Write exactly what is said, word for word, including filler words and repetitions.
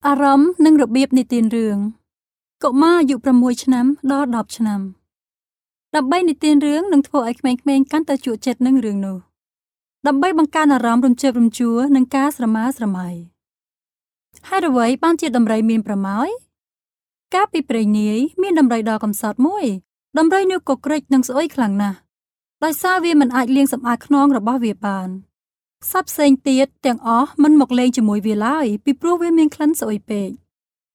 អារម្មណ៍និងរបៀបនិទានរឿងកុមារអាយុ6ឆ្នាំដល់10ឆ្នាំដើម្បីនិទានរឿងនឹងធ្វើឲ្យក្មេងៗកាន់តែជក់ចិត្តនឹងរឿងនោះដើម្បីបង្កើនអារម្មណ៍រំជើបរំជួលនិងការស្រមើស្រមៃហេតុអ្វីបានជាដំរីមានប្រម៉ោយកាលពីព្រេងនាយមានដំរីដ៏កំសត់មួយដំរីនោះក៏ក្រិចនិងស្អុយខ្លាំងណាស់ដោយសារវាមិនអាចលាងសម្អាតខ្នងរបស់វាបានសត្វផ្សេងទៀតទាំងអស់មិនមកលេងជាមួយវាឡើយពីព្រោះវាមានក្លិនស្អុយពេក